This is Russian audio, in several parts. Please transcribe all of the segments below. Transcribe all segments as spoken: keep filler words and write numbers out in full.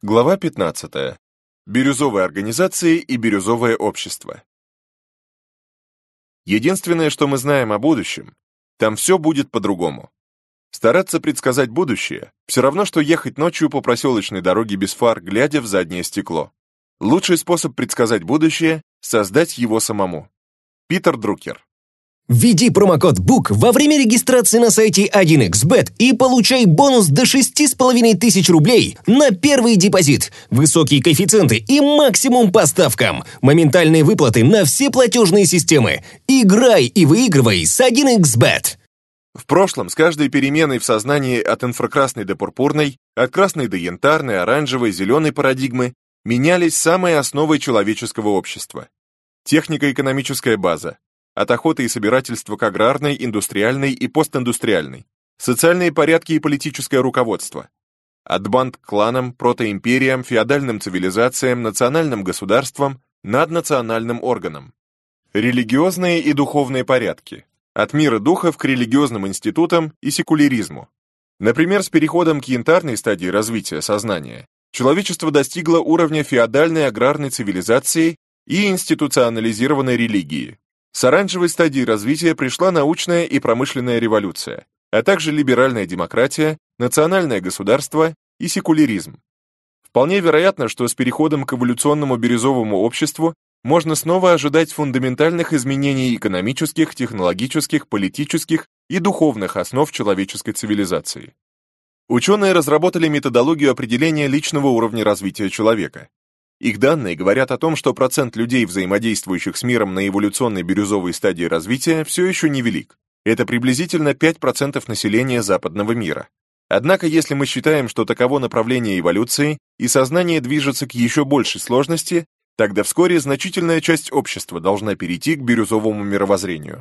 Глава пятнадцатая. Бирюзовые организации и бирюзовое общество. Единственное, что мы знаем о будущем, там все будет по-другому. Стараться предсказать будущее – все равно, что ехать ночью по проселочной дороге без фар, глядя в заднее стекло. Лучший способ предсказать будущее – создать его самому. Питер Друкер. Введи промокод бук во время регистрации на сайте один икс бет и получай бонус до шести с половиной тысяч рублей на первый депозит, высокие коэффициенты и максимум по ставкам, моментальные выплаты на все платежные системы. Играй и выигрывай с один икс бет. В прошлом с каждой переменой в сознании от инфракрасной до пурпурной, от красной до янтарной, оранжевой, зеленой парадигмы менялись самые основы человеческого общества. Технико-экономическая база, от охоты и собирательства к аграрной, индустриальной и постиндустриальной, социальные порядки и политическое руководство, от банд к кланам, протоимпериям, феодальным цивилизациям, национальным государствам, наднациональным органам, религиозные и духовные порядки, от мира духов к религиозным институтам и секуляризму. Например, с переходом к янтарной стадии развития сознания человечество достигло уровня феодальной аграрной цивилизации и институционализированной религии. С оранжевой стадии развития пришла научная и промышленная революция, а также либеральная демократия, национальное государство и секуляризм. Вполне вероятно, что с переходом к эволюционному бирюзовому обществу можно снова ожидать фундаментальных изменений экономических, технологических, политических и духовных основ человеческой цивилизации. Ученые разработали методологию определения личного уровня развития человека. Их данные говорят о том, что процент людей, взаимодействующих с миром на эволюционной бирюзовой стадии развития, все еще невелик. Это приблизительно пять процентов населения западного мира. Однако, если мы считаем, что таково направление эволюции, и сознание движется к еще большей сложности, тогда вскоре значительная часть общества должна перейти к бирюзовому мировоззрению.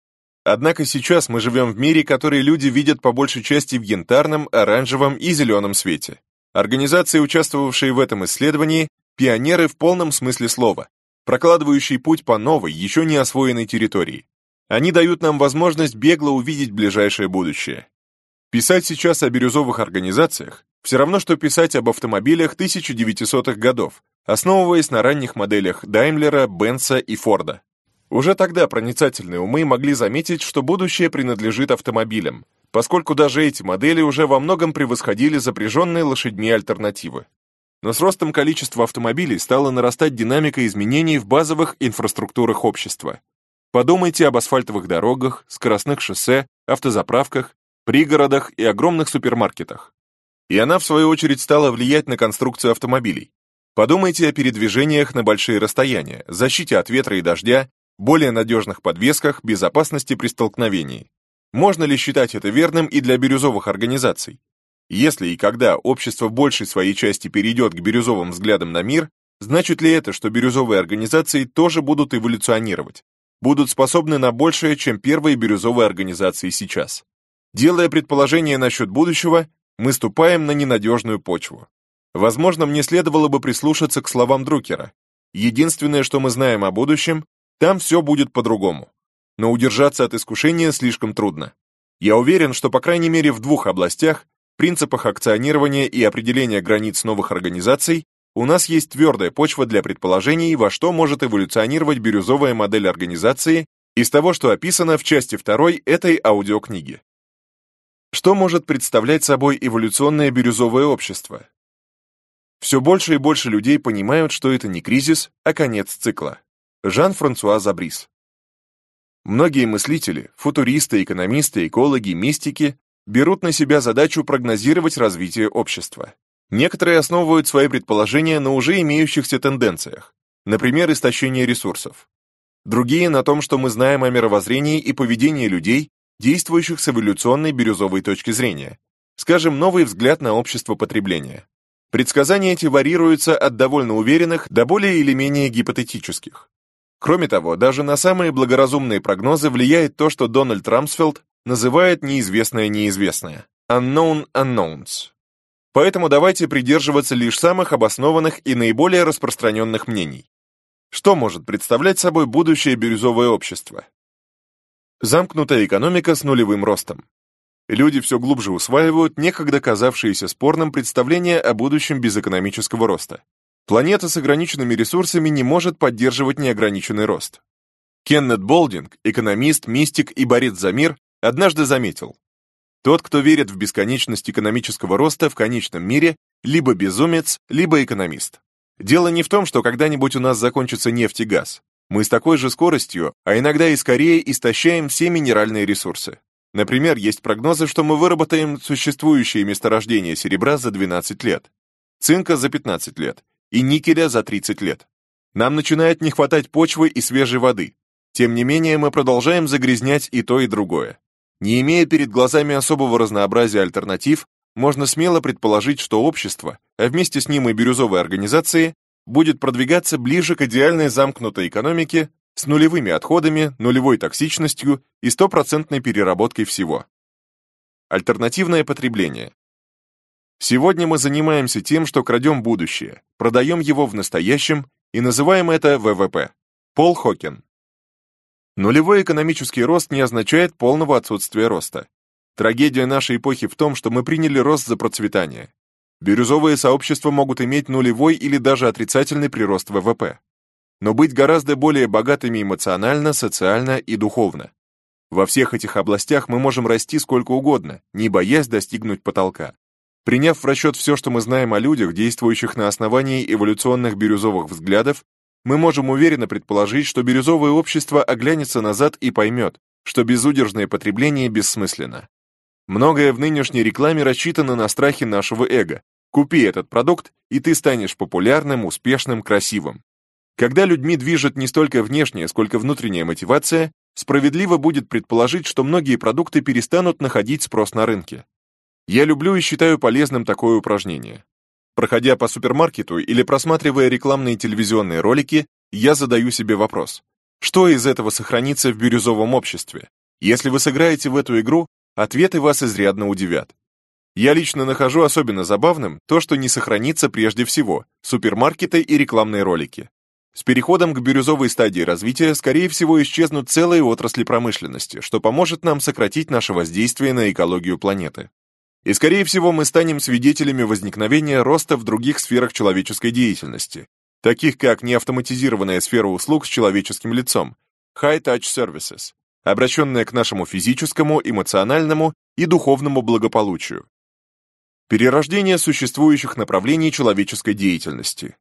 Однако сейчас мы живем в мире, который люди видят по большей части в янтарном, оранжевом и зеленом свете. Организации, участвовавшие в этом исследовании, пионеры в полном смысле слова, прокладывающие путь по новой, еще не освоенной территории. Они дают нам возможность бегло увидеть ближайшее будущее. Писать сейчас о бирюзовых организациях все равно, что писать об автомобилях тысяча девятисотых годов, основываясь на ранних моделях Даймлера, Бенца и Форда. Уже тогда проницательные умы могли заметить, что будущее принадлежит автомобилям, поскольку даже эти модели уже во многом превосходили запряженные лошадьми альтернативы. Но с ростом количества автомобилей стала нарастать динамика изменений в базовых инфраструктурах общества. Подумайте об асфальтовых дорогах, скоростных шоссе, автозаправках, пригородах и огромных супермаркетах. И она, в свою очередь, стала влиять на конструкцию автомобилей. Подумайте о передвижениях на большие расстояния, защите от ветра и дождя, более надежных подвесках, безопасности при столкновении. Можно ли считать это верным и для бирюзовых организаций? Если и когда общество в большей своей части перейдет к бирюзовым взглядам на мир, значит ли это, что бирюзовые организации тоже будут эволюционировать, будут способны на большее, чем первые бирюзовые организации сейчас? Делая предположение насчет будущего, мы ступаем на ненадежную почву. Возможно, мне следовало бы прислушаться к словам Друкера. Единственное, что мы знаем о будущем, там все будет по-другому. Но удержаться от искушения слишком трудно. Я уверен, что по крайней мере в двух областях, принципах акционирования и определения границ новых организаций, у нас есть твердая почва для предположений, во что может эволюционировать бирюзовая модель организации из того, что описано в части второй этой аудиокниги. Что может представлять собой эволюционное бирюзовое общество? Все больше и больше людей понимают, что это не кризис, а конец цикла. Жан-Франсуа Забрис. Многие мыслители, футуристы, экономисты, экологи, мистики берут на себя задачу прогнозировать развитие общества. Некоторые основывают свои предположения на уже имеющихся тенденциях, например, истощение ресурсов. Другие на том, что мы знаем о мировоззрении и поведении людей, действующих с эволюционной бирюзовой точки зрения, скажем, новый взгляд на общество потребления. Предсказания эти варьируются от довольно уверенных до более или менее гипотетических. Кроме того, даже на самые благоразумные прогнозы влияет то, что Дональд Рамсфелд называет неизвестное неизвестное – unknown unknowns. Поэтому давайте придерживаться лишь самых обоснованных и наиболее распространенных мнений. Что может представлять собой будущее бирюзовое общество? Замкнутая экономика с нулевым ростом. Люди все глубже усваивают некогда казавшееся спорным представление о будущем без экономического роста. Планета с ограниченными ресурсами не может поддерживать неограниченный рост. Кеннет Болдинг, экономист, мистик и борец за мир, однажды заметил: тот, кто верит в бесконечность экономического роста в конечном мире, либо безумец, либо экономист. Дело не в том, что когда-нибудь у нас закончится нефть и газ. Мы с такой же скоростью, а иногда и скорее, истощаем все минеральные ресурсы. Например, есть прогнозы, что мы выработаем существующие месторождения серебра за двенадцать лет, цинка за пятнадцать лет и никеля за тридцать лет. Нам начинает не хватать почвы и свежей воды. Тем не менее, мы продолжаем загрязнять и то, и другое. Не имея перед глазами особого разнообразия альтернатив, можно смело предположить, что общество, а вместе с ним и бирюзовые организации, будет продвигаться ближе к идеальной замкнутой экономике с нулевыми отходами, нулевой токсичностью и стопроцентной переработкой всего. Альтернативное потребление. Сегодня мы занимаемся тем, что крадем будущее, продаем его в настоящем и называем это вэ вэ пэ. Пол Хокин. Нулевой экономический рост не означает полного отсутствия роста. Трагедия нашей эпохи в том, что мы приняли рост за процветание. Бирюзовые сообщества могут иметь нулевой или даже отрицательный прирост вэ вэ пэ, но быть гораздо более богатыми эмоционально, социально и духовно. Во всех этих областях мы можем расти сколько угодно, не боясь достигнуть потолка. Приняв в расчет все, что мы знаем о людях, действующих на основании эволюционных бирюзовых взглядов, мы можем уверенно предположить, что бирюзовое общество оглянется назад и поймет, что безудержное потребление бессмысленно. Многое в нынешней рекламе рассчитано на страхи нашего эго. Купи этот продукт, и ты станешь популярным, успешным, красивым. Когда людьми движет не столько внешняя, сколько внутренняя мотивация, справедливо будет предположить, что многие продукты перестанут находить спрос на рынке. Я люблю и считаю полезным такое упражнение. Проходя по супермаркету или просматривая рекламные телевизионные ролики, я задаю себе вопрос: что из этого сохранится в бирюзовом обществе? Если вы сыграете в эту игру, ответы вас изрядно удивят. Я лично нахожу особенно забавным то, что не сохранится прежде всего — супермаркеты и рекламные ролики. С переходом к бирюзовой стадии развития, скорее всего, исчезнут целые отрасли промышленности, что поможет нам сократить наше воздействие на экологию планеты. И, скорее всего, мы станем свидетелями возникновения роста в других сферах человеческой деятельности, таких как неавтоматизированная сфера услуг с человеческим лицом, high-touch services, обращенная к нашему физическому, эмоциональному и духовному благополучию. Перерождение существующих направлений человеческой деятельности.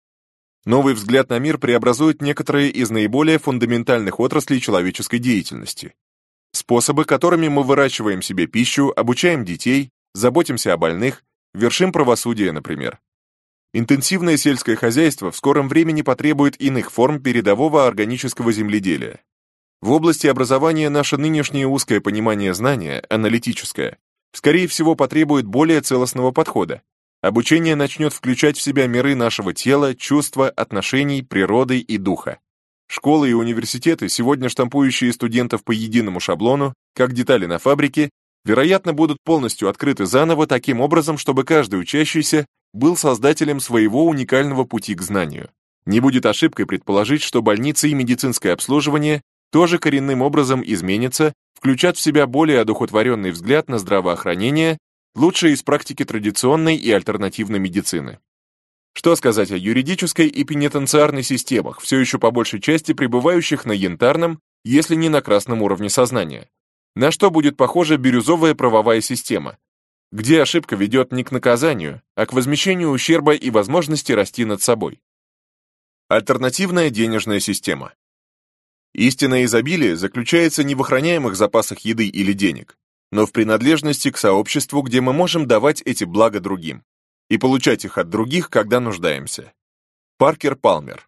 Новый взгляд на мир преобразует некоторые из наиболее фундаментальных отраслей человеческой деятельности. Способы, которыми мы выращиваем себе пищу, обучаем детей, заботимся о больных, вершим правосудие, например. Интенсивное сельское хозяйство в скором времени потребует иных форм передового органического земледелия. В области образования наше нынешнее узкое понимание знания, аналитическое, скорее всего, потребует более целостного подхода. Обучение начнет включать в себя миры нашего тела, чувства, отношений, природы и духа. Школы и университеты, сегодня штампующие студентов по единому шаблону, как детали на фабрике, вероятно, будут полностью открыты заново таким образом, чтобы каждый учащийся был создателем своего уникального пути к знанию. Не будет ошибкой предположить, что больницы и медицинское обслуживание тоже коренным образом изменятся, включат в себя более одухотворенный взгляд на здравоохранение, лучшее из практики традиционной и альтернативной медицины. Что сказать о юридической и пенитенциарной системах, все еще по большей части пребывающих на янтарном, если не на красном уровне сознания? На что будет похожа бирюзовая правовая система? Где ошибка ведет не к наказанию, а к возмещению ущерба и возможности расти над собой? Альтернативная денежная система. Истинное изобилие заключается не в охраняемых запасах еды или денег, но в принадлежности к сообществу, где мы можем давать эти блага другим и получать их от других, когда нуждаемся. Паркер Палмер.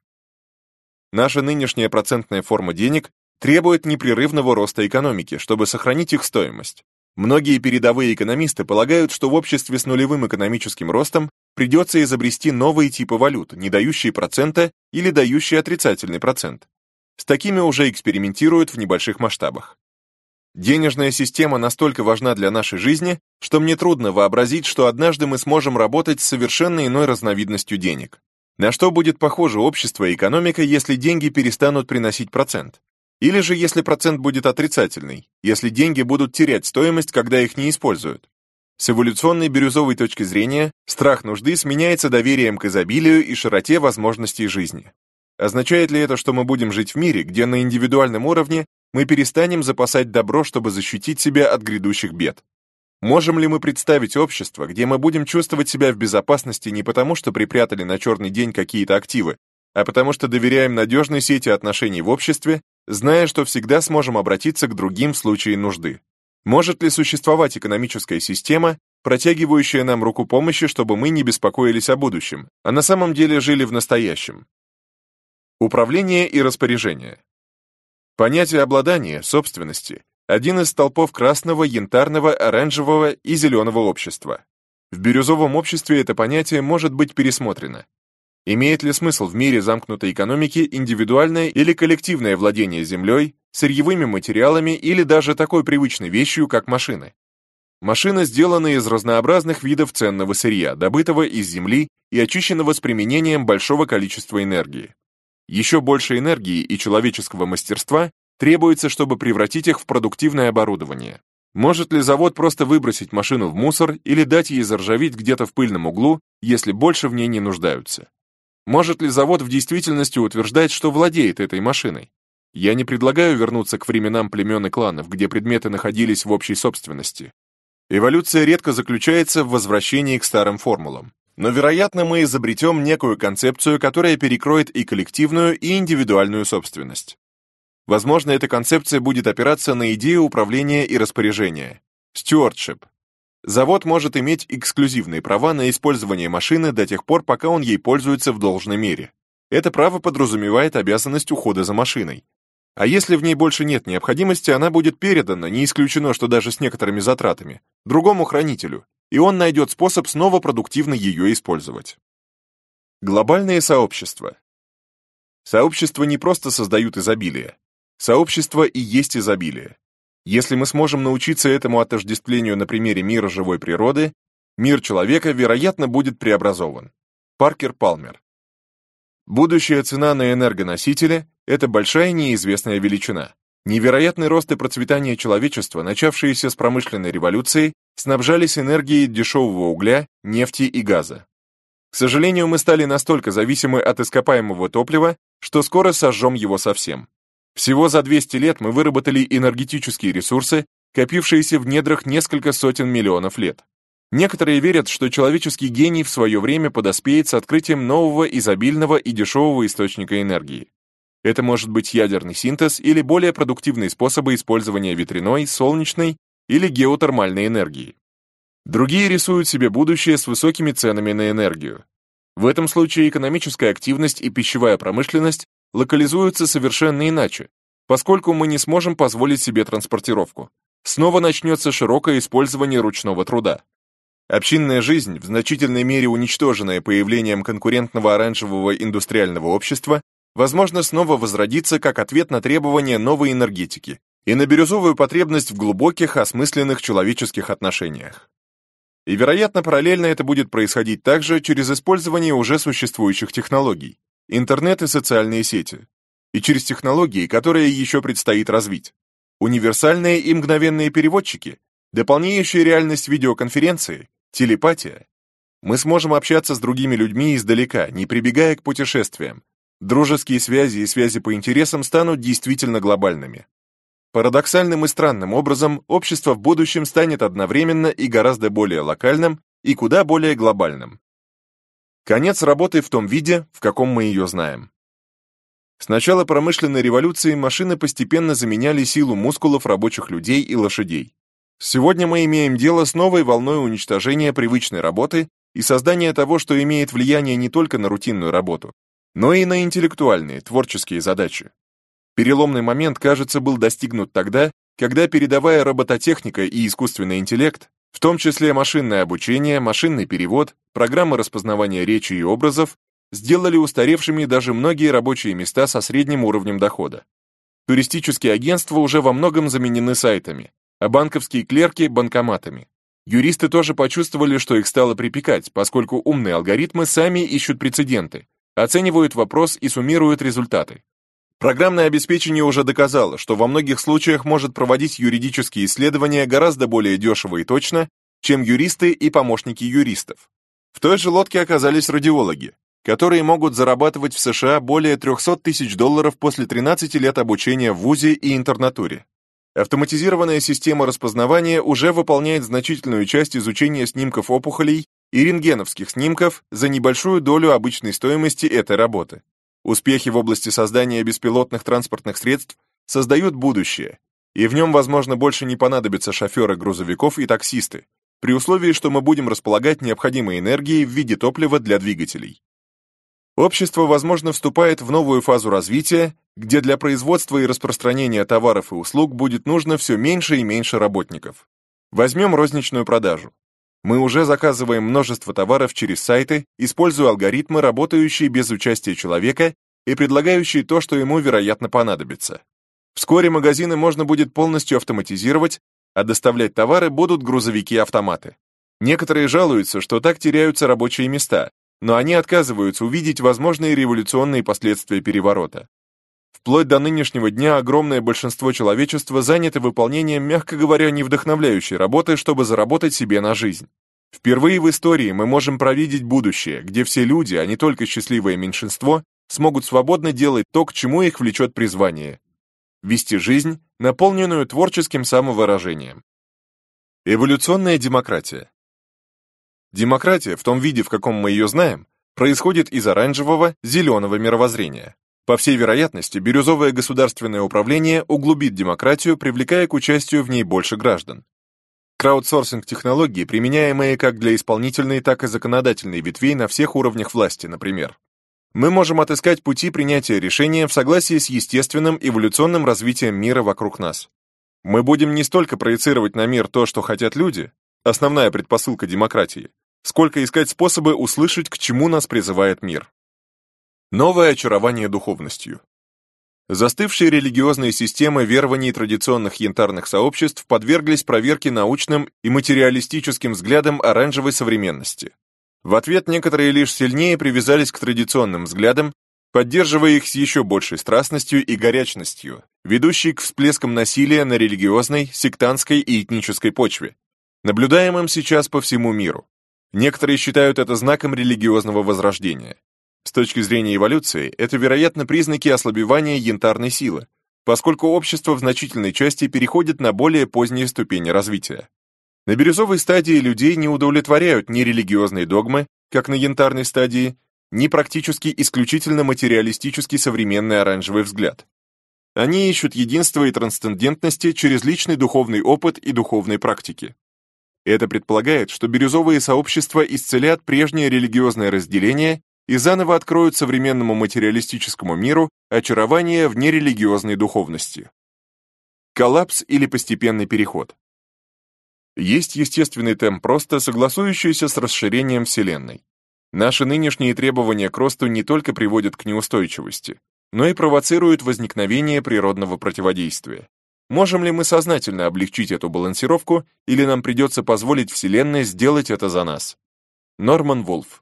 Наша нынешняя процентная форма денег требует непрерывного роста экономики, чтобы сохранить их стоимость. Многие передовые экономисты полагают, что в обществе с нулевым экономическим ростом придется изобрести новые типы валют, не дающие процента или дающие отрицательный процент. С такими уже экспериментируют в небольших масштабах. Денежная система настолько важна для нашей жизни, что мне трудно вообразить, что однажды мы сможем работать с совершенно иной разновидностью денег. На что будет похоже общество и экономика, если деньги перестанут приносить процент? Или же если процент будет отрицательный, если деньги будут терять стоимость, когда их не используют. С эволюционной бирюзовой точки зрения, страх нужды сменяется доверием к изобилию и широте возможностей жизни. Означает ли это, что мы будем жить в мире, где на индивидуальном уровне мы перестанем запасать добро, чтобы защитить себя от грядущих бед? Можем ли мы представить общество, где мы будем чувствовать себя в безопасности не потому, что припрятали на черный день какие-то активы, а потому что доверяем надежной сети отношений в обществе, зная, что всегда сможем обратиться к другим в случае нужды? Может ли существовать экономическая система, протягивающая нам руку помощи, чтобы мы не беспокоились о будущем, а на самом деле жили в настоящем? Управление и распоряжение. Понятие обладания, собственности – один из столпов красного, янтарного, оранжевого и зеленого общества. В бирюзовом обществе это понятие может быть пересмотрено. Имеет ли смысл в мире замкнутой экономики индивидуальное или коллективное владение землей, сырьевыми материалами или даже такой привычной вещью, как машины? Машины сделаны из разнообразных видов ценного сырья, добытого из земли и очищенного с применением большого количества энергии. Еще больше энергии и человеческого мастерства требуется, чтобы превратить их в продуктивное оборудование. Может ли завод просто выбросить машину в мусор или дать ей заржаветь где-то в пыльном углу, если больше в ней не нуждаются? Может ли завод в действительности утверждать, что владеет этой машиной? Я не предлагаю вернуться к временам племен и кланов, где предметы находились в общей собственности. Эволюция редко заключается в возвращении к старым формулам. Но, вероятно, мы изобретем некую концепцию, которая перекроет и коллективную, и индивидуальную собственность. Возможно, эта концепция будет опираться на идею управления и распоряжения. Stewardship. Завод может иметь эксклюзивные права на использование машины до тех пор, пока он ей пользуется в должной мере. Это право подразумевает обязанность ухода за машиной. А если в ней больше нет необходимости, она будет передана, не исключено, что даже с некоторыми затратами, другому хранителю, и он найдет способ снова продуктивно ее использовать. Глобальные сообщества. Сообщества не просто создают изобилие. Сообщество и есть изобилие. Если мы сможем научиться этому отождествлению на примере мира живой природы, мир человека, вероятно, будет преобразован. Паркер Палмер. Будущая цена на энергоносители – это большая неизвестная величина. Невероятный рост и процветание человечества, начавшиеся с промышленной революции, снабжались энергией дешевого угля, нефти и газа. К сожалению, мы стали настолько зависимы от ископаемого топлива, что скоро сожжем его совсем. Всего за двести лет мы выработали энергетические ресурсы, копившиеся в недрах несколько сотен миллионов лет. Некоторые верят, что человеческий гений в свое время подоспеет с открытием нового изобильного и дешевого источника энергии. Это может быть ядерный синтез или более продуктивные способы использования ветряной, солнечной или геотермальной энергии. Другие рисуют себе будущее с высокими ценами на энергию. В этом случае экономическая активность и пищевая промышленность локализуются совершенно иначе, поскольку мы не сможем позволить себе транспортировку. Снова начнется широкое использование ручного труда. Общинная жизнь, в значительной мере уничтоженная появлением конкурентного оранжевого индустриального общества, возможно, снова возродится как ответ на требования новой энергетики и на бирюзовую потребность в глубоких, осмысленных человеческих отношениях. И, вероятно, параллельно это будет происходить также через использование уже существующих технологий, интернет и социальные сети, и через технологии, которые еще предстоит развить. Универсальные и мгновенные переводчики, дополняющие реальность видеоконференции, телепатия. Мы сможем общаться с другими людьми издалека, не прибегая к путешествиям. Дружеские связи и связи по интересам станут действительно глобальными. Парадоксальным и странным образом, общество в будущем станет одновременно и гораздо более локальным, и куда более глобальным. Конец работы в том виде, в каком мы ее знаем. С начала промышленной революции машины постепенно заменяли силу мускулов рабочих людей и лошадей. Сегодня мы имеем дело с новой волной уничтожения привычной работы и создания того, что имеет влияние не только на рутинную работу, но и на интеллектуальные, творческие задачи. Переломный момент, кажется, был достигнут тогда, когда передовая робототехника и искусственный интеллект, в том числе машинное обучение, машинный перевод, программы распознавания речи и образов, сделали устаревшими даже многие рабочие места со средним уровнем дохода. Туристические агентства уже во многом заменены сайтами, а банковские клерки — банкоматами. Юристы тоже почувствовали, что их стало припекать, поскольку умные алгоритмы сами ищут прецеденты, оценивают вопрос и суммируют результаты. Программное обеспечение уже доказало, что во многих случаях может проводить юридические исследования гораздо более дешево и точно, чем юристы и помощники юристов. В той же лодке оказались радиологи, которые могут зарабатывать в США более трехсот тысяч долларов после тринадцати лет обучения в вузе и интернатуре. Автоматизированная система распознавания уже выполняет значительную часть изучения снимков опухолей и рентгеновских снимков за небольшую долю обычной стоимости этой работы. Успехи в области создания беспилотных транспортных средств создают будущее, и в нем, возможно, больше не понадобятся шоферы грузовиков и таксисты, при условии, что мы будем располагать необходимой энергией в виде топлива для двигателей. Общество, возможно, вступает в новую фазу развития, где для производства и распространения товаров и услуг будет нужно все меньше и меньше работников. Возьмем розничную продажу. Мы уже заказываем множество товаров через сайты, используя алгоритмы, работающие без участия человека и предлагающие то, что ему, вероятно, понадобится. Вскоре магазины можно будет полностью автоматизировать, а доставлять товары будут грузовики-автоматы. Некоторые жалуются, что так теряются рабочие места, но они отказываются увидеть возможные революционные последствия переворота. Вплоть до нынешнего дня огромное большинство человечества занято выполнением, мягко говоря, невдохновляющей работы, чтобы заработать себе на жизнь. Впервые в истории мы можем провидеть будущее, где все люди, а не только счастливое меньшинство, смогут свободно делать то, к чему их влечет призвание – вести жизнь, наполненную творческим самовыражением. Эволюционная демократия. Демократия, в том виде, в каком мы ее знаем, происходит из оранжевого, зеленого мировоззрения. По всей вероятности, бирюзовое государственное управление углубит демократию, привлекая к участию в ней больше граждан. Краудсорсинг-технологии, применяемые как для исполнительной, так и законодательной ветвей на всех уровнях власти, например. Мы можем отыскать пути принятия решения в согласии с естественным эволюционным развитием мира вокруг нас. Мы будем не столько проецировать на мир то, что хотят люди, основная предпосылка демократии, сколько искать способы услышать, к чему нас призывает мир. Новое очарование духовностью. Застывшие религиозные системы верований традиционных янтарных сообществ подверглись проверке научным и материалистическим взглядам оранжевой современности. В ответ некоторые лишь сильнее привязались к традиционным взглядам, поддерживая их с еще большей страстностью и горячностью, ведущей к всплескам насилия на религиозной, сектантской и этнической почве, наблюдаемым сейчас по всему миру. Некоторые считают это знаком религиозного возрождения. С точки зрения эволюции, это, вероятно, признаки ослабевания янтарной силы, поскольку общество в значительной части переходит на более поздние ступени развития. На бирюзовой стадии людей не удовлетворяют ни религиозные догмы, как на янтарной стадии, ни практически исключительно материалистический современный оранжевый взгляд. Они ищут единства и трансцендентности через личный духовный опыт и духовные практики. Это предполагает, что бирюзовые сообщества исцелят прежнее религиозное разделение и заново откроют современному материалистическому миру очарование в нерелигиозной духовности. Коллапс или постепенный переход. Есть естественный темп роста, согласующийся с расширением Вселенной. Наши нынешние требования к росту не только приводят к неустойчивости, но и провоцируют возникновение природного противодействия. Можем ли мы сознательно облегчить эту балансировку, или нам придется позволить Вселенной сделать это за нас? Норман Вулф.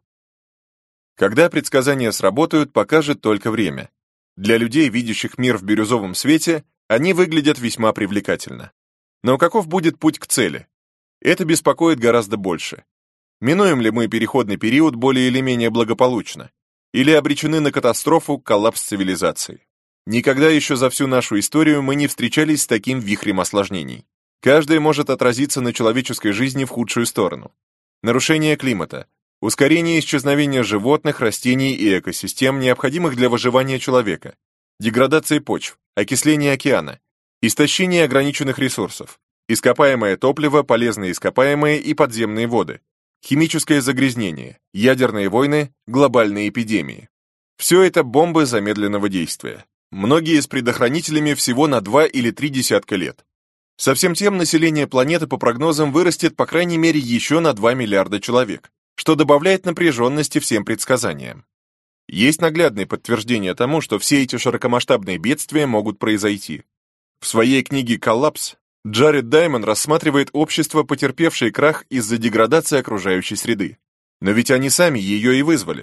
Когда предсказания сработают, покажет только время. Для людей, видящих мир в бирюзовом свете, они выглядят весьма привлекательно. Но каков будет путь к цели? Это беспокоит гораздо больше. Минуем ли мы переходный период более или менее благополучно? Или обречены на катастрофу, коллапс цивилизации? Никогда еще за всю нашу историю мы не встречались с таким вихрем осложнений. Каждое может отразиться на человеческой жизни в худшую сторону. Нарушение климата, ускорение исчезновения животных, растений и экосистем, необходимых для выживания человека, деградация почв, окисление океана, истощение ограниченных ресурсов, ископаемое топливо, полезные ископаемые и подземные воды, химическое загрязнение, ядерные войны, глобальные эпидемии. Все это бомбы замедленного действия. Многие с предохранителями всего на два или три десятка лет. Со всем тем население планеты по прогнозам вырастет по крайней мере еще на два миллиарда человек, что добавляет напряженности всем предсказаниям. Есть наглядные подтверждения тому, что все эти широкомасштабные бедствия могут произойти. В своей книге «Коллапс» Джаред Даймон рассматривает общество, потерпевшее крах из-за деградации окружающей среды. Но ведь они сами ее и вызвали.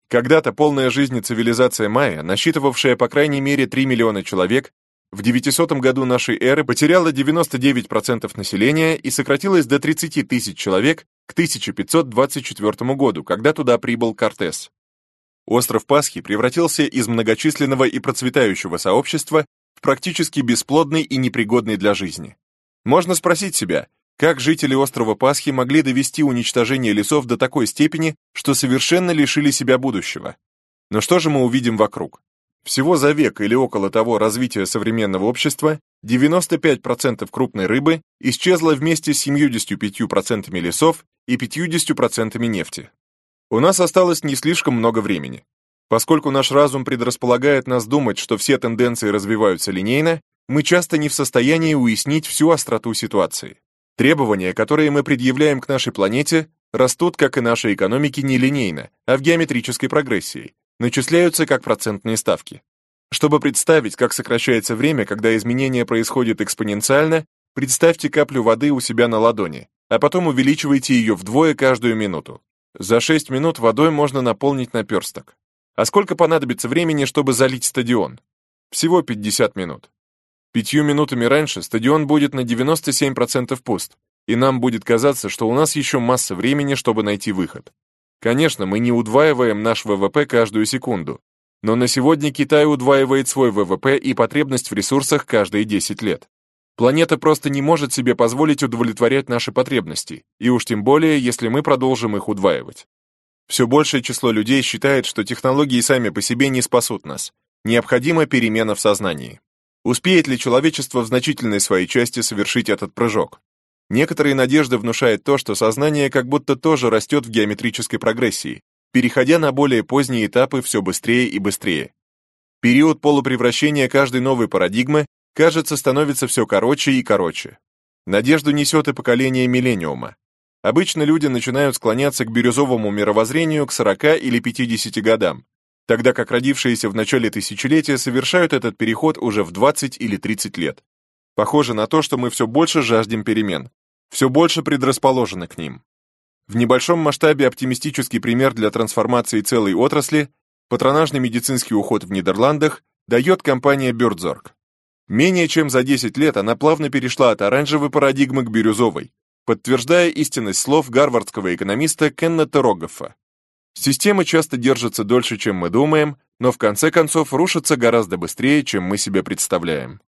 Когда-то полная жизни цивилизация майя, насчитывавшая по крайней мере три миллиона человек, в девятисотом году нашей эры потеряла девяносто девять процентов населения и сократилась до тридцати тысяч человек к тысяча пятьсот двадцать четвёртому году, когда туда прибыл Кортес. Остров Пасхи превратился из многочисленного и процветающего сообщества в практически бесплодный и непригодный для жизни. Можно спросить себя, как жители острова Пасхи могли довести уничтожение лесов до такой степени, что совершенно лишили себя будущего? Но что же мы увидим вокруг? Всего за век или около того развития современного общества девяносто пять процентов крупной рыбы исчезло вместе с семьюдесятью пятью процентами лесов и пятьюдесятью процентами нефти. У нас осталось не слишком много времени. Поскольку наш разум предрасполагает нас думать, что все тенденции развиваются линейно, мы часто не в состоянии уяснить всю остроту ситуации. Требования, которые мы предъявляем к нашей планете, растут, как и наши экономики, не линейно, а в геометрической прогрессии, начисляются как процентные ставки. Чтобы представить, как сокращается время, когда изменение происходит экспоненциально, представьте каплю воды у себя на ладони, а потом увеличивайте ее вдвое каждую минуту. За шесть минут водой можно наполнить наперсток. А сколько понадобится времени, чтобы залить стадион? Всего пятьдесят минут. Пятью минутами раньше стадион будет на девяносто семь процентов пуст, и нам будет казаться, что у нас еще масса времени, чтобы найти выход. Конечно, мы не удваиваем наш ВВП каждую секунду, но на сегодня Китай удваивает свой ВВП и потребность в ресурсах каждые десять лет. Планета просто не может себе позволить удовлетворять наши потребности, и уж тем более, если мы продолжим их удваивать. Все большее число людей считает, что технологии сами по себе не спасут нас. Необходима перемена в сознании. Успеет ли человечество в значительной своей части совершить этот прыжок? Некоторые надежды внушает то, что сознание как будто тоже растет в геометрической прогрессии, переходя на более поздние этапы все быстрее и быстрее. Период полупревращения каждой новой парадигмы, кажется, становится все короче и короче. Надежду несет и поколение миллениума. Обычно люди начинают склоняться к бирюзовому мировоззрению к сорока или пятидесяти годам, тогда как родившиеся в начале тысячелетия совершают этот переход уже в двадцать или тридцать лет. Похоже на то, что мы все больше жаждем перемен, все больше предрасположены к ним. В небольшом масштабе оптимистический пример для трансформации целой отрасли, патронажный медицинский уход в Нидерландах, дает компания Бёрдзорг. Менее чем за десять лет она плавно перешла от оранжевой парадигмы к бирюзовой, подтверждая истинность слов гарвардского экономиста Кеннета Роггоффа. Системы часто держатся дольше, чем мы думаем, но в конце концов рушатся гораздо быстрее, чем мы себе представляем.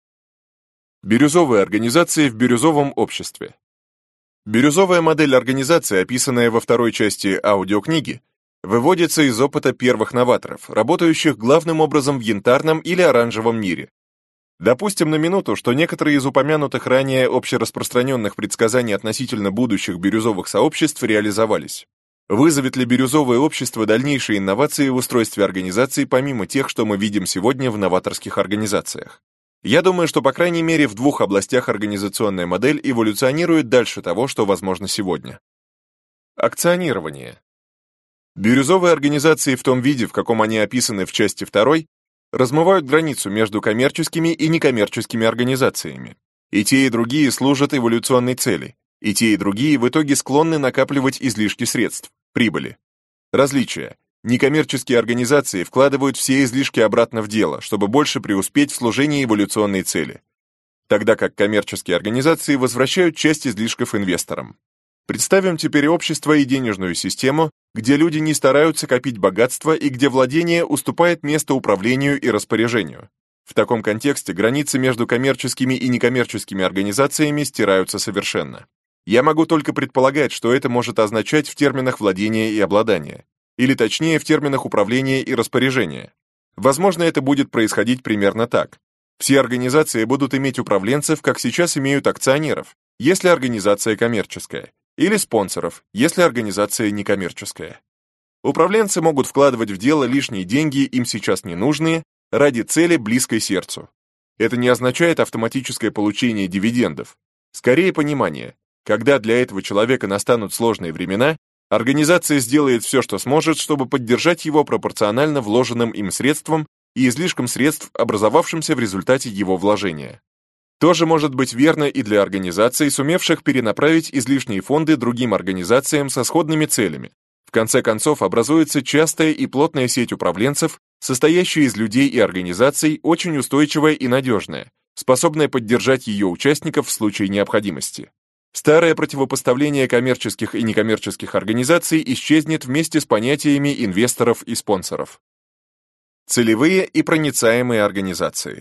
Бирюзовые организации в бирюзовом обществе. Бирюзовая модель организации, описанная во второй части аудиокниги, выводится из опыта первых новаторов, работающих главным образом в янтарном или оранжевом мире. Допустим на минуту, что некоторые из упомянутых ранее общераспространенных предсказаний относительно будущих бирюзовых сообществ реализовались. Вызовет ли бирюзовое общество дальнейшие инновации в устройстве организации, помимо тех, что мы видим сегодня в новаторских организациях? Я думаю, что по крайней мере в двух областях организационная модель эволюционирует дальше того, что возможно сегодня. Акционирование. Бирюзовые организации в том виде, в каком они описаны в части второй, размывают границу между коммерческими и некоммерческими организациями. И те, и другие служат эволюционной цели, и те, и другие в итоге склонны накапливать излишки средств, прибыли. Различия. Некоммерческие организации вкладывают все излишки обратно в дело, чтобы больше преуспеть в служении эволюционной цели, тогда как коммерческие организации возвращают часть излишков инвесторам. Представим теперь общество и денежную систему, где люди не стараются копить богатство и где владение уступает место управлению и распоряжению. В таком контексте границы между коммерческими и некоммерческими организациями стираются совершенно. Я могу только предполагать, что это может означать в терминах владения и обладания, или точнее в терминах управления и распоряжения. Возможно, это будет происходить примерно так. Все организации будут иметь управленцев, как сейчас имеют акционеров, если организация коммерческая, или спонсоров, если организация некоммерческая. Управленцы могут вкладывать в дело лишние деньги, им сейчас не нужные, ради цели, близкой сердцу. Это не означает автоматическое получение дивидендов. Скорее понимание, когда для этого человека настанут сложные времена, организация сделает все, что сможет, чтобы поддержать его пропорционально вложенным им средствам и излишкам средств, образовавшимся в результате его вложения. То же может быть верно и для организаций, сумевших перенаправить излишние фонды другим организациям со сходными целями, В конце концов, образуется частая и плотная сеть управленцев, состоящая из людей и организаций, очень устойчивая и надежная, способная поддержать ее участников в случае необходимости. Старое противопоставление коммерческих и некоммерческих организаций исчезнет вместе с понятиями инвесторов и спонсоров. Целевые и проницаемые организации.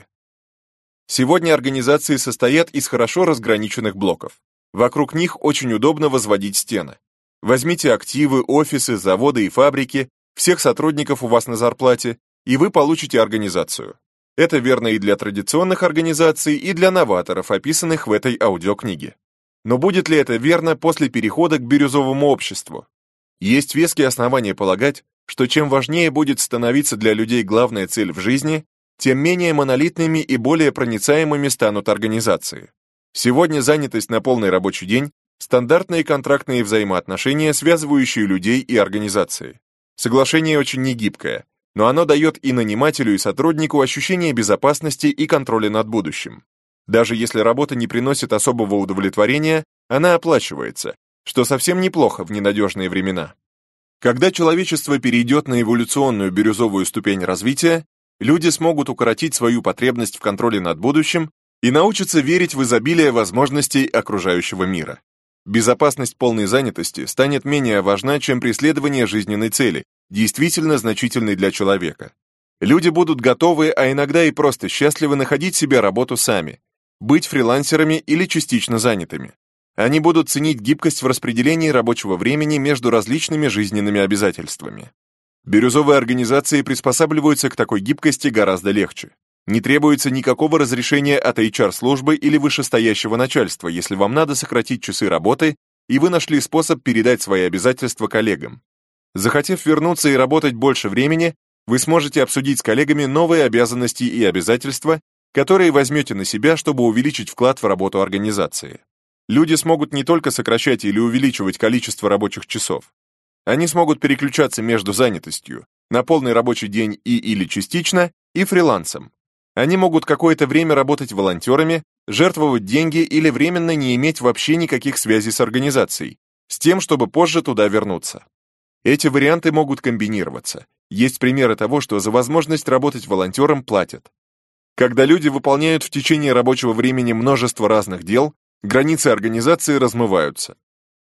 Сегодня организации состоят из хорошо разграниченных блоков. Вокруг них очень удобно возводить стены. Возьмите активы, офисы, заводы и фабрики, всех сотрудников у вас на зарплате, и вы получите организацию. Это верно и для традиционных организаций, и для новаторов, описанных в этой аудиокниге. Но будет ли это верно после перехода к бирюзовому обществу? Есть веские основания полагать, что чем важнее будет становиться для людей главная цель в жизни, тем менее монолитными и более проницаемыми станут организации. Сегодня занятость на полный рабочий день – стандартные контрактные взаимоотношения, связывающие людей и организации. Соглашение очень негибкое, но оно дает и нанимателю, и сотруднику ощущение безопасности и контроля над будущим. Даже если работа не приносит особого удовлетворения, она оплачивается, что совсем неплохо в ненадежные времена. Когда человечество перейдет на эволюционную бирюзовую ступень развития, люди смогут укоротить свою потребность в контроле над будущим и научатся верить в изобилие возможностей окружающего мира. Безопасность полной занятости станет менее важна, чем преследование жизненной цели, действительно значительной для человека. Люди будут готовы, а иногда и просто счастливы находить себе работу сами, быть фрилансерами или частично занятыми. Они будут ценить гибкость в распределении рабочего времени между различными жизненными обязательствами. Бирюзовые организации приспосабливаются к такой гибкости гораздо легче. Не требуется никакого разрешения от эйч ар-службы или вышестоящего начальства, если вам надо сократить часы работы, и вы нашли способ передать свои обязательства коллегам. Захотев вернуться и работать больше времени, вы сможете обсудить с коллегами новые обязанности и обязательства, которые возьмете на себя, чтобы увеличить вклад в работу организации. Люди смогут не только сокращать или увеличивать количество рабочих часов. Они смогут переключаться между занятостью на полный рабочий день и или частично, и фрилансом. Они могут какое-то время работать волонтерами, жертвовать деньги или временно не иметь вообще никаких связей с организацией, с тем, чтобы позже туда вернуться. Эти варианты могут комбинироваться. Есть примеры того, что за возможность работать волонтером платят. Когда люди выполняют в течение рабочего времени множество разных дел, границы организации размываются.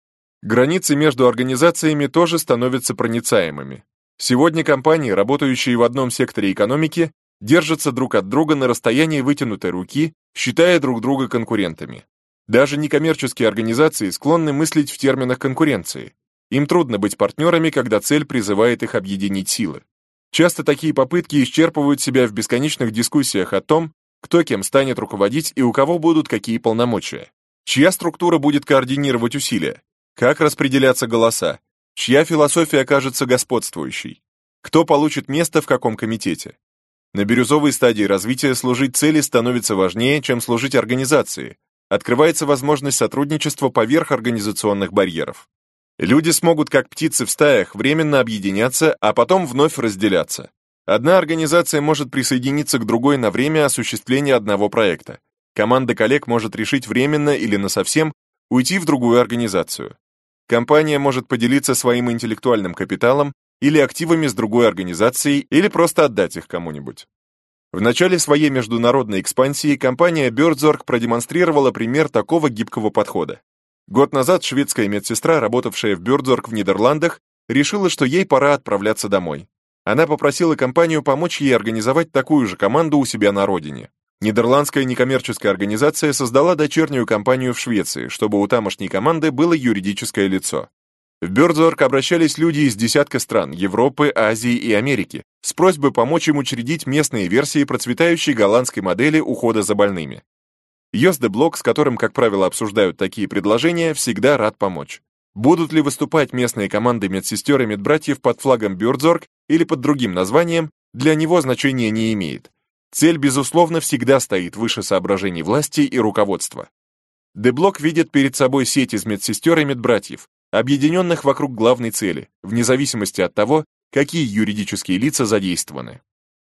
Границы между организациями тоже становятся проницаемыми. Сегодня компании, работающие в одном секторе экономики, держатся друг от друга на расстоянии вытянутой руки, считая друг друга конкурентами. Даже некоммерческие организации склонны мыслить в терминах конкуренции. Им трудно быть партнерами, когда цель призывает их объединить силы. Часто такие попытки исчерпывают себя в бесконечных дискуссиях о том, кто кем станет руководить и у кого будут какие полномочия, чья структура будет координировать усилия, как распределяться голоса, чья философия окажется господствующей, кто получит место в каком комитете. На бирюзовой стадии развития служить цели становится важнее, чем служить организации. Открывается возможность сотрудничества поверх организационных барьеров. Люди смогут, как птицы в стаях, временно объединяться, а потом вновь разделяться. Одна организация может присоединиться к другой на время осуществления одного проекта. Команда коллег может решить временно или насовсем уйти в другую организацию. Компания может поделиться своим интеллектуальным капиталом или активами с другой организацией, или просто отдать их кому-нибудь. В начале своей международной экспансии компания Бёрдзорг продемонстрировала пример такого гибкого подхода. Год назад шведская медсестра, работавшая в Бёрдзорг в Нидерландах, решила, что ей пора отправляться домой. Она попросила компанию помочь ей организовать такую же команду у себя на родине. Нидерландская некоммерческая организация создала дочернюю компанию в Швеции, чтобы у тамошней команды было юридическое лицо. В Бёрдзорг обращались люди из десятка стран Европы, Азии и Америки с просьбой помочь им учредить местные версии процветающей голландской модели ухода за больными. Йос де Блок, с которым, как правило, обсуждают такие предложения, всегда рад помочь. Будут ли выступать местные команды медсестер и медбратьев под флагом Бёрдзорг или под другим названием, для него значения не имеет. Цель, безусловно, всегда стоит выше соображений власти и руководства. Де Блок видит перед собой сеть из медсестер и медбратьев, объединенных вокруг главной цели, вне зависимости от того, какие юридические лица задействованы.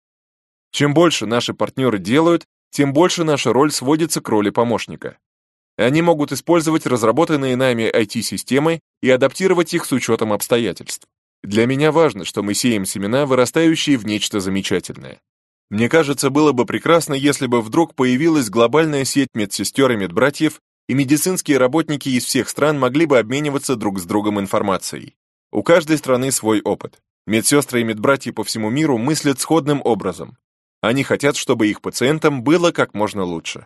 Чем больше наши партнеры делают, тем больше наша роль сводится к роли помощника. Они могут использовать разработанные нами ай ти-системы и адаптировать их с учетом обстоятельств. Для меня важно, что мы сеем семена, вырастающие в нечто замечательное. Мне кажется, было бы прекрасно, если бы вдруг появилась глобальная сеть медсестер и медбратьев, и медицинские работники из всех стран могли бы обмениваться друг с другом информацией. У каждой страны свой опыт. Медсестры и медбратья по всему миру мыслят сходным образом. Они хотят, чтобы их пациентам было как можно лучше.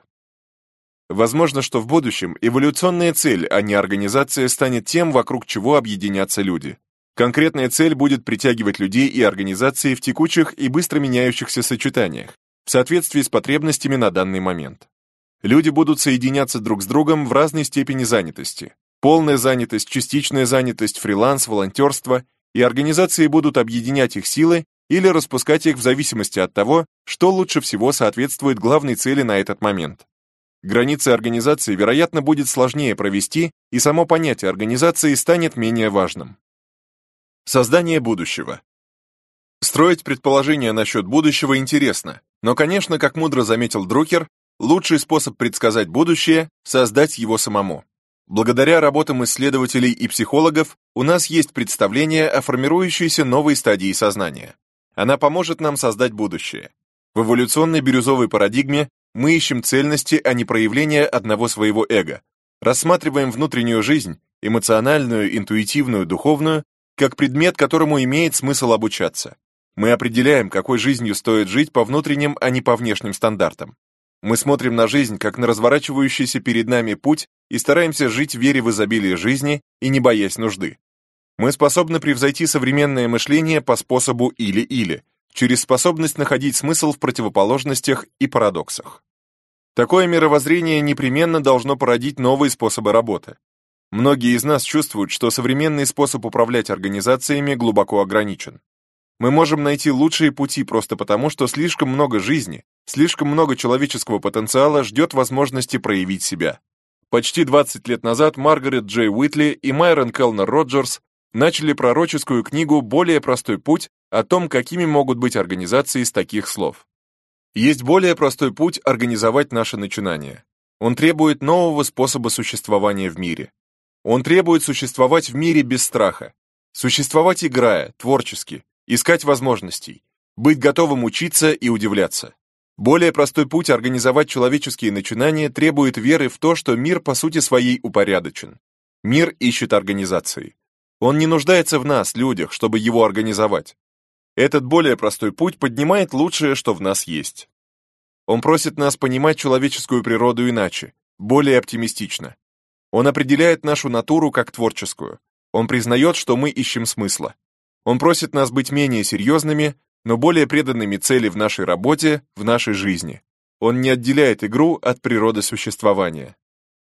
Возможно, что в будущем эволюционная цель, а не организация, станет тем, вокруг чего объединятся люди. Конкретная цель будет притягивать людей и организации в текучих и быстро меняющихся сочетаниях, в соответствии с потребностями на данный момент. Люди будут соединяться друг с другом в разной степени занятости. Полная занятость, частичная занятость, фриланс, волонтерство, и организации будут объединять их силы или распускать их в зависимости от того, что лучше всего соответствует главной цели на этот момент. Границы организации, вероятно, будет сложнее провести, и само понятие организации станет менее важным. Создание будущего. Строить предположения насчет будущего интересно, но, конечно, как мудро заметил Друкер, лучший способ предсказать будущее – создать его самому. Благодаря работам исследователей и психологов у нас есть представление о формирующейся новой стадии сознания. Она поможет нам создать будущее. В эволюционной бирюзовой парадигме мы ищем цельности, а не проявления одного своего эго. Рассматриваем внутреннюю жизнь, эмоциональную, интуитивную, духовную, как предмет, которому имеет смысл обучаться. Мы определяем, какой жизнью стоит жить по внутренним, а не по внешним стандартам. Мы смотрим на жизнь, как на разворачивающийся перед нами путь, и стараемся жить в вере в изобилие жизни и не боясь нужды. Мы способны превзойти современное мышление по способу «или-или», через способность находить смысл в противоположностях и парадоксах. Такое мировоззрение непременно должно породить новые способы работы. Многие из нас чувствуют, что современный способ управлять организациями глубоко ограничен. Мы можем найти лучшие пути просто потому, что слишком много жизни, слишком много человеческого потенциала ждет возможности проявить себя. Почти двадцать лет назад Маргарет Джей Уитли и Майрон Келнер Роджерс начали пророческую книгу «Более простой путь» о том, какими могут быть организации с таких слов. Есть более простой путь организовать наше начинание. Он требует нового способа существования в мире. Он требует существовать в мире без страха, существовать играя, творчески, искать возможностей, быть готовым учиться и удивляться. Более простой путь организовать человеческие начинания требует веры в то, что мир по сути своей упорядочен. Мир ищет организации. Он не нуждается в нас, людях, чтобы его организовать. Этот более простой путь поднимает лучшее, что в нас есть. Он просит нас понимать человеческую природу иначе, более оптимистично. Он определяет нашу натуру как творческую. Он признает, что мы ищем смысла. Он просит нас быть менее серьезными, но более преданными цели в нашей работе, в нашей жизни. Он не отделяет игру от природы существования.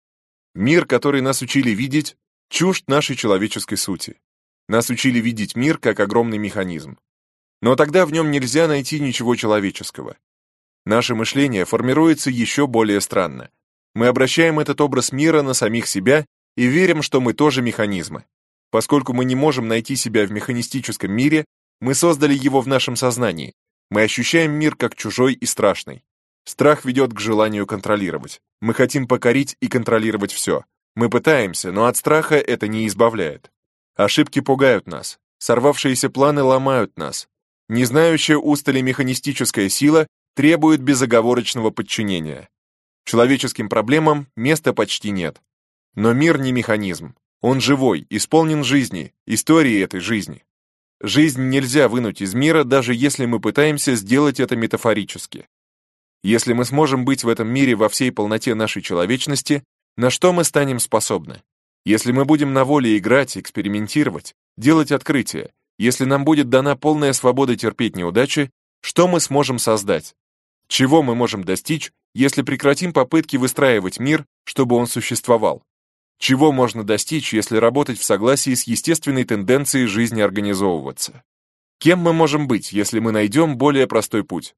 Мир, который нас учили видеть, чужд нашей человеческой сути. Нас учили видеть мир как огромный механизм. Но тогда в нем нельзя найти ничего человеческого. Наше мышление формируется еще более странно. Мы обращаем этот образ мира на самих себя и верим, что мы тоже механизмы. Поскольку мы не можем найти себя в механистическом мире, мы создали его в нашем сознании. Мы ощущаем мир как чужой и страшный. Страх ведет к желанию контролировать. Мы хотим покорить и контролировать все. Мы пытаемся, но от страха это не избавляет. Ошибки пугают нас. Сорвавшиеся планы ломают нас. Незнающая устали механистическая сила требует безоговорочного подчинения. Человеческим проблемам места почти нет. Но мир не механизм. Он живой, исполнен жизни, истории этой жизни. Жизнь нельзя вынуть из мира, даже если мы пытаемся сделать это метафорически. Если мы сможем быть в этом мире во всей полноте нашей человечности, на что мы станем способны? Если мы будем на воле играть, экспериментировать, делать открытия, если нам будет дана полная свобода терпеть неудачи, что мы сможем создать? Чего мы можем достичь, если прекратим попытки выстраивать мир, чтобы он существовал? Чего можно достичь, если работать в согласии с естественной тенденцией жизни организовываться? Кем мы можем быть, если мы найдем более простой путь?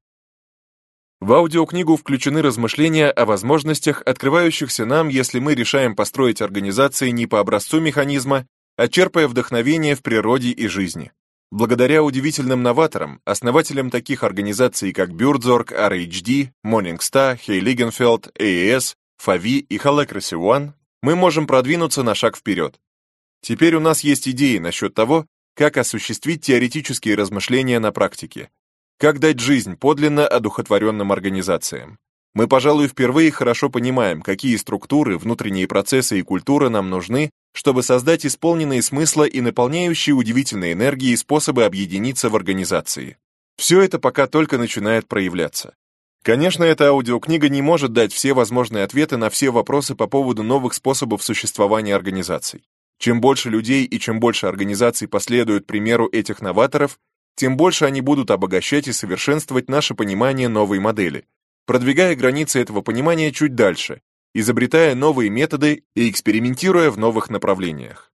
В аудиокнигу включены размышления о возможностях, открывающихся нам, если мы решаем построить организации не по образцу механизма, а черпая вдохновение в природе и жизни. Благодаря удивительным новаторам, основателям таких организаций, как Buurtzorg, ар эйч ди, Morningstar, Heiligenfeld, эй и эс, Favi и Holacracy One, мы можем продвинуться на шаг вперед. Теперь у нас есть идеи насчет того, как осуществить теоретические размышления на практике, как дать жизнь подлинно одухотворенным организациям. Мы, пожалуй, впервые хорошо понимаем, какие структуры, внутренние процессы и культура нам нужны, чтобы создать исполненные смысла и наполняющие удивительной энергией способы объединиться в организации. Все это пока только начинает проявляться. Конечно, эта аудиокнига не может дать все возможные ответы на все вопросы по поводу новых способов существования организаций. Чем больше людей и чем больше организаций последуют примеру этих новаторов, тем больше они будут обогащать и совершенствовать наше понимание новой модели, продвигая границы этого понимания чуть дальше, изобретая новые методы и экспериментируя в новых направлениях.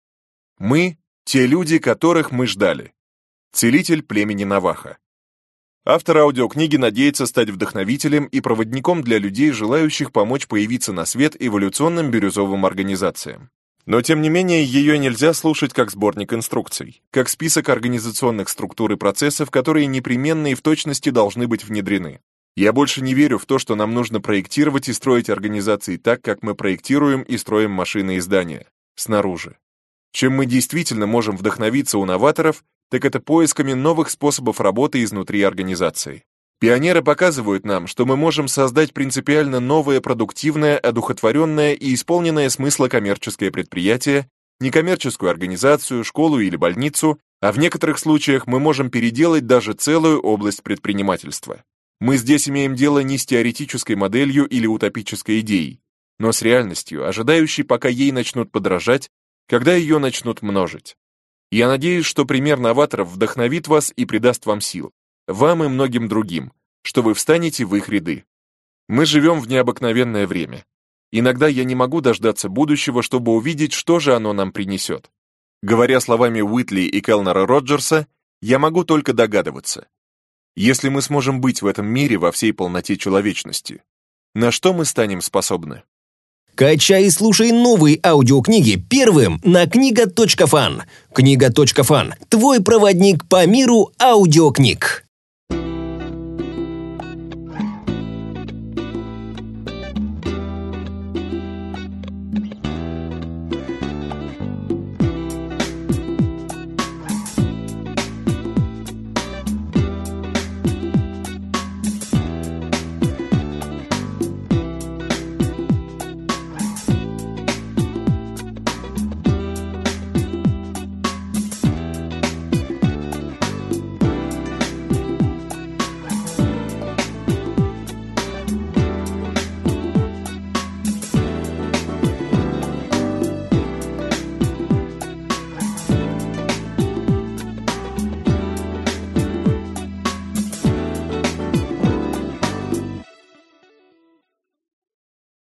Мы — те люди, которых мы ждали. Целитель племени Наваха. Автор аудиокниги надеется стать вдохновителем и проводником для людей, желающих помочь появиться на свет эволюционным бирюзовым организациям. Но, тем не менее, ее нельзя слушать как сборник инструкций, как список организационных структур и процессов, которые непременно и в точности должны быть внедрены. Я больше не верю в то, что нам нужно проектировать и строить организации так, как мы проектируем и строим машины и здания, снаружи. Чем мы действительно можем вдохновиться у новаторов, так это поисками новых способов работы изнутри организации. Пионеры показывают нам, что мы можем создать принципиально новое, продуктивное, одухотворенное и исполненное смысла коммерческое предприятие, некоммерческую организацию, школу или больницу, а в некоторых случаях мы можем переделать даже целую область предпринимательства. Мы здесь имеем дело не с теоретической моделью или утопической идеей, но с реальностью, ожидающей, пока ей начнут подражать, когда ее начнут множить. Я надеюсь, что пример новаторов вдохновит вас и придаст вам сил, вам и многим другим, что вы встанете в их ряды. Мы живем в необыкновенное время. Иногда я не могу дождаться будущего, чтобы увидеть, что же оно нам принесет. Говоря словами Уитли и Келнера Роджерса, я могу только догадываться. Если мы сможем быть в этом мире во всей полноте человечности, на что мы станем способны? Качай и слушай новые аудиокниги первым на книга точка фан. Книга точка фан – твой проводник по миру аудиокниг.